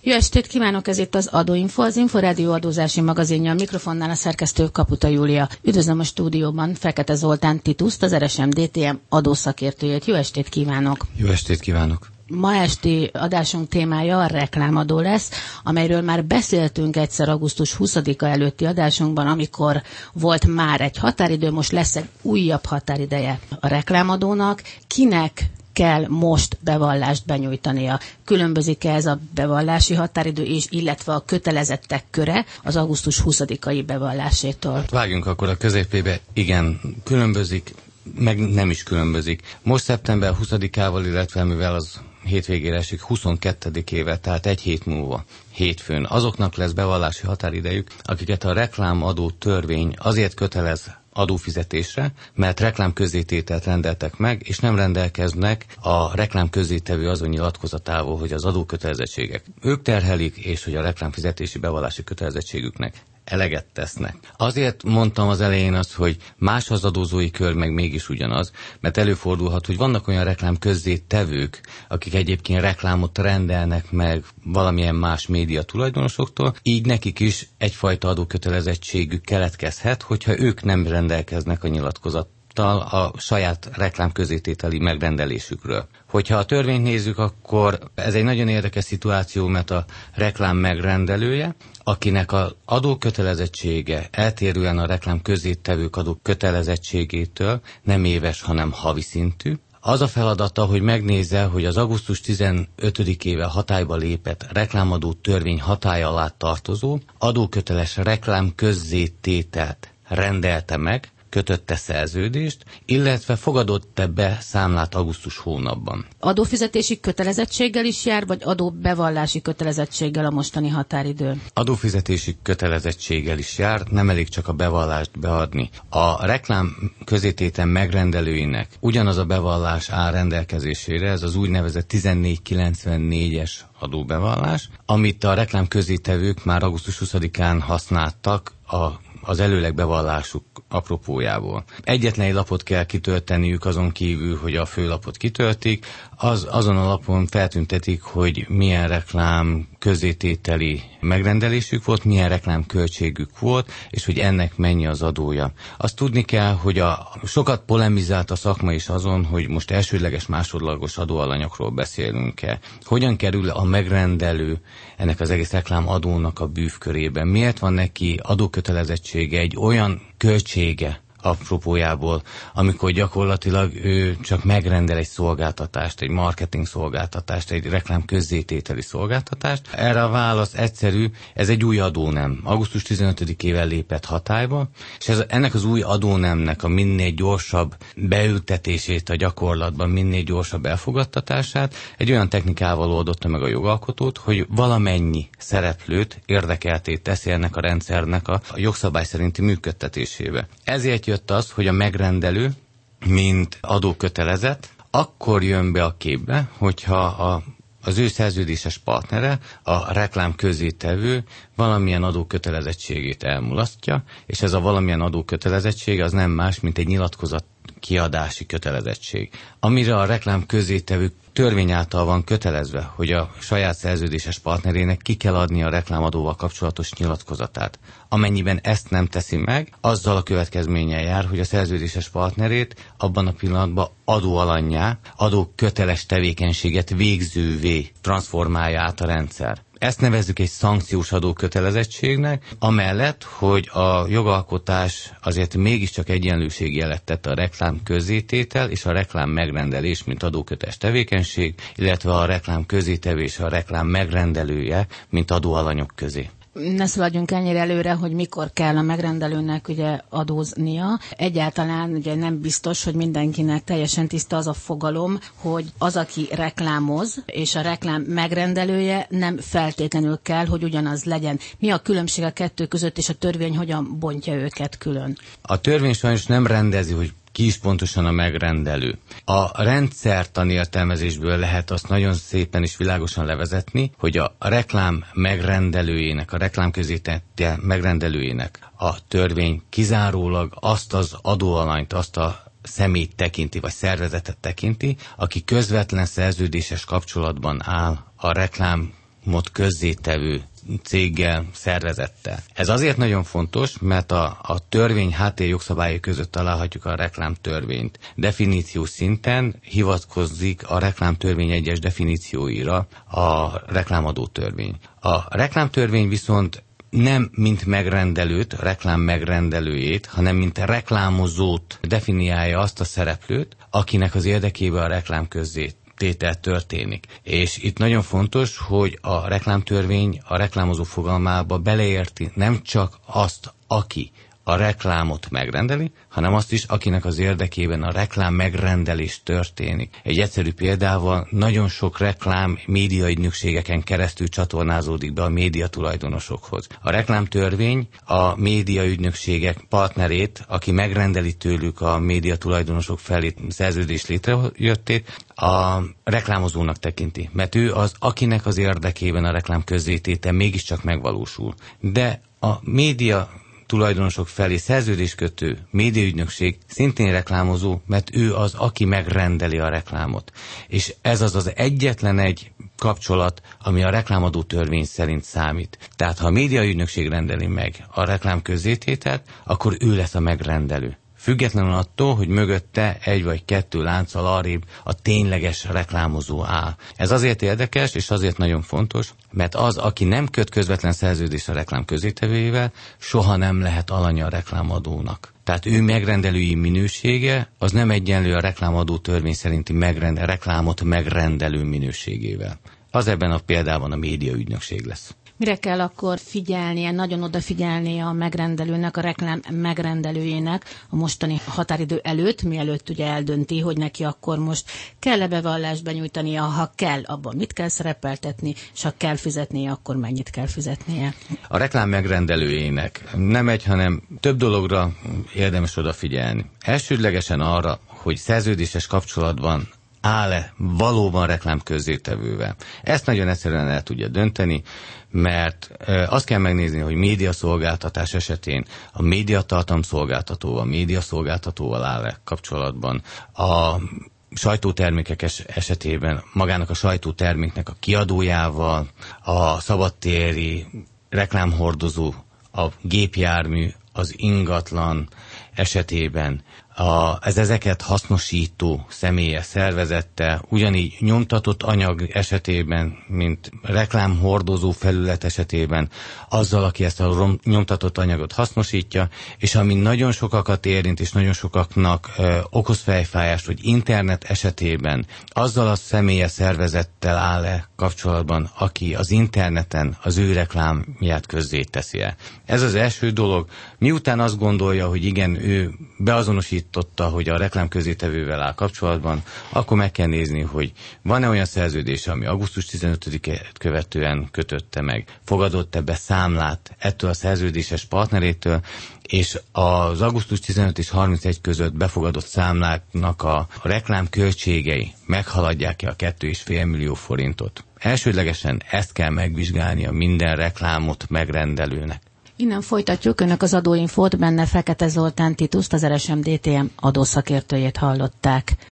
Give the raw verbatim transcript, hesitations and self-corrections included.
Jó estét kívánok, ez itt az Adóinfo, az Inforádió adózási magazinja, a mikrofonnál a szerkesztő Kaputa Júlia. Üdvözlöm a stúdióban Fekete Zoltán Tituszt, az er es em dé té em adószakértőjét. Jó estét kívánok! Jó estét kívánok! Ma esti adásunk témája a reklámadó lesz, amelyről már beszéltünk egyszer augusztus huszadika előtti adásunkban, amikor volt már egy határidő, most lesz egy újabb határideje a reklámadónak. Kinek kell most bevallást benyújtania? Különbözik-e ez a bevallási határidő és illetve a kötelezettek köre az augusztus huszadikai bevallásétól? Vágjunk akkor a középébe. Igen, különbözik, meg nem is különbözik. Most szeptember huszadikával, illetve mivel az hétvégére esik, huszonkettedikével, tehát egy hét múlva, hétfőn, azoknak lesz bevallási határidejük, akiket a reklámadó törvény azért kötelez adófizetésre, mert reklámközzétételt rendeltek meg, és nem rendelkeznek a reklámközzétevő azon nyilatkozatával, hogy az adókötelezettségek ők terhelik, és hogy a reklámfizetési bevallási kötelezettségüknek eleget tesznek. Azért mondtam az elején azt, hogy más az adózói kör, meg mégis ugyanaz, mert előfordulhat, hogy vannak olyan reklám közzétevők, akik egyébként reklámot rendelnek meg valamilyen más média tulajdonosoktól, így nekik is egyfajta adókötelezettségük keletkezhet, hogyha ők nem rendelkeznek a nyilatkozat a saját reklámközzétételi megrendelésükről. Hogyha a törvényt nézzük, akkor ez egy nagyon érdekes szituáció, mert a reklám megrendelője, akinek az adókötelezettsége eltérően a reklámközzétevők adókötelezettségétől nem éves, hanem havi szintű, az a feladata, hogy megnézze, hogy az augusztus tizenötödikével hatályba lépett reklámadó törvény hatálya alá tartozó adóköteles reklámközzétételt rendelte meg, kötötte szerződést, illetve fogadott-e be számlát augusztus hónapban. Adófizetési kötelezettséggel is jár, vagy adóbevallási kötelezettséggel a mostani határidő? Adófizetési kötelezettséggel is jár, nem elég csak a bevallást beadni. A reklám közététel megrendelőinek ugyanaz a bevallás áll rendelkezésére, ez az úgynevezett tizennégy kilencvennégyes adóbevallás, amit a reklám közétevők már augusztus huszadikán használtak a az előleg bevallásuk apropójából. Egyetlen egy lapot kell kitölteniük azon kívül, hogy a főlapot kitöltik, az, azon a lapon feltüntetik, hogy milyen reklám közzétételi megrendelésük volt, milyen reklám költségük volt, és hogy ennek mennyi az adója. Azt tudni kell, hogy a sokat polemizált a szakma is azon, hogy most elsődleges, másodlagos adóalanyokról beszélünk-e. Hogyan kerül a megrendelő ennek az egész reklámadónak a bűvkörében? Miért van neki adókötelezettsége egy olyan költsége apropójából, amikor gyakorlatilag ő csak megrendel egy szolgáltatást, egy marketing szolgáltatást, egy reklám közzétételi szolgáltatást. Erre a válasz egyszerű, ez egy új adónem. augusztus tizenötödikével lépett hatályba, és ez, ennek az új adónemnek a minél gyorsabb beültetését a gyakorlatban, minél gyorsabb elfogadtatását egy olyan technikával oldotta meg a jogalkotót, hogy valamennyi szereplőt érdekelté teszi ennek a rendszernek a, a jogszabály szerinti működtetésébe. Ezért jött az, hogy a megrendelő, mint adókötelezett, akkor jön be a képbe, hogyha a, az ő szerződéses partnere, a reklám közzétevő valamilyen adókötelezettségét elmulasztja, és ez a valamilyen adókötelezettség az nem más, mint egy nyilatkozat kiadási kötelezettség, amire a reklám közzétevő törvény által van kötelezve, hogy a saját szerződéses partnerének ki kell adni a reklámadóval kapcsolatos nyilatkozatát. Amennyiben ezt nem teszi meg, azzal a következménnyel jár, hogy a szerződéses partnerét abban a pillanatban adóalannyá, adóköteles tevékenységet végzővé transformálja át a rendszer. Ezt nevezzük egy szankciós adókötelezettségnek, amellett, hogy a jogalkotás azért mégiscsak egyenlőségjelet tett a reklám közzététel és a reklám megrendelés, mint adóköteles tevékenység, illetve a reklám közzétevés, a reklám megrendelője, mint adóalanyok közé. Ne szaladjunk ennyire előre, hogy mikor kell a megrendelőnek ugye adóznia. Egyáltalán ugye nem biztos, hogy mindenkinek teljesen tiszta az a fogalom, hogy az, aki reklámoz, és a reklám megrendelője nem feltétlenül kell, hogy ugyanaz legyen. Mi a különbség a kettő között, és a törvény hogyan bontja őket külön? A törvény sajnos nem rendezi, hogy ki is pontosan a megrendelő. A rendszertani értelmezésből lehet azt nagyon szépen és világosan levezetni, hogy a reklám megrendelőjének, a reklámközététel megrendelőjének a törvény kizárólag azt az adóalanyt, azt a személyt tekinti, vagy szervezetet tekinti, aki közvetlen szerződéses kapcsolatban áll a reklám reklámot közzétevő céggel, szervezettel. Ez azért nagyon fontos, mert a, a törvény háttér jogszabályai között találhatjuk a reklámtörvényt. Definíció szinten hivatkozik a reklámtörvény egyes definícióira a reklámadó törvény. A reklámtörvény viszont nem mint megrendelőt, reklám megrendelőjét, hanem mint reklámozót definiálja azt a szereplőt, akinek az érdekében a reklám közzét tétel történik. És itt nagyon fontos, hogy a reklámtörvény a reklámozó fogalmába beleérti nem csak azt, aki a reklámot megrendeli, hanem azt is, akinek az érdekében a reklám megrendelés történik. Egy egyszerű példával nagyon sok reklám médiaügynökségeken keresztül csatornázódik be a média tulajdonosokhoz. A reklámtörvény a médiaügynökségek partnerét, aki megrendeli tőlük a média tulajdonosok felé szerződés létrejöttét, a reklámozónak tekinti, mert ő az, akinek az érdekében a reklám közzététel mégiscsak megvalósul. De a média tulajdonosok felé szerződéskötő médiaügynökség szintén reklámozó, mert ő az, aki megrendeli a reklámot. És ez az az egyetlen egy kapcsolat, ami a reklámadó törvény szerint számít. Tehát ha a médiaügynökség rendeli meg a reklám közzétételt, akkor ő lesz a megrendelő. Függetlenül attól, hogy mögötte egy vagy kettő lánccal arrébb a tényleges reklámozó áll. Ez azért érdekes, és azért nagyon fontos, mert az, aki nem köt közvetlen szerződést a reklám közzétevőjével, soha nem lehet alanya a reklámadónak. Tehát ő megrendelői minősége az nem egyenlő a reklámadó törvény szerinti megrend, reklámot megrendelő minőségével. Az ebben a példában a médiaügynökség lesz. Mire kell akkor figyelnie, nagyon odafigyelnie a megrendelőnek, a reklám megrendelőjének a mostani határidő előtt, mielőtt ugye eldönti, hogy neki akkor most kell-e bevallást benyújtania, ha kell, abban mit kell szerepeltetni, és ha kell fizetnie, akkor mennyit kell fizetnie. A reklám megrendelőjének nem egy, hanem több dologra érdemes odafigyelni. Elsődlegesen arra, hogy szerződéses kapcsolatban áll-e valóban reklám közzétevővel. Ezt nagyon egyszerűen el tudja dönteni, mert azt kell megnézni, hogy médiaszolgáltatás esetén a médiatartalomszolgáltatóval, a médiaszolgáltatóval áll-e kapcsolatban, a sajtótermékek esetében magának a sajtóterméknek a kiadójával, a szabadtéri reklámhordozó, a gépjármű, az ingatlan esetében, a, ez ezeket hasznosító személyes szervezette, ugyanígy nyomtatott anyag esetében, mint reklámhordozó felület esetében, azzal, aki ezt a rom, nyomtatott anyagot hasznosítja, és ami nagyon sokakat érint, és nagyon sokaknak ö, okoz fejfájást, hogy internet esetében azzal a személyes szervezettel áll-e kapcsolatban, aki az interneten az ő reklámját közzé teszi el. Ez az első dolog. Miután azt gondolja, hogy igen, ő beazonosította, hogy a reklám közzétevővel áll kapcsolatban, akkor meg kell nézni, hogy van-e olyan szerződés, ami augusztus tizenötödikét követően kötötte meg, fogadott-e be számlát ettől a szerződéses partnerétől, és az augusztus tizenötödike és harmincegyedike között befogadott számláknak a reklám költségei meghaladják-e a két és fél millió forintot. Elsődlegesen ezt kell megvizsgálnia minden reklámot megrendelőnek. Innen folytatjuk, önök az adóinfót, benne Fekete Zoltán Tituszt, az er es em dé té em adószakértőjét hallották.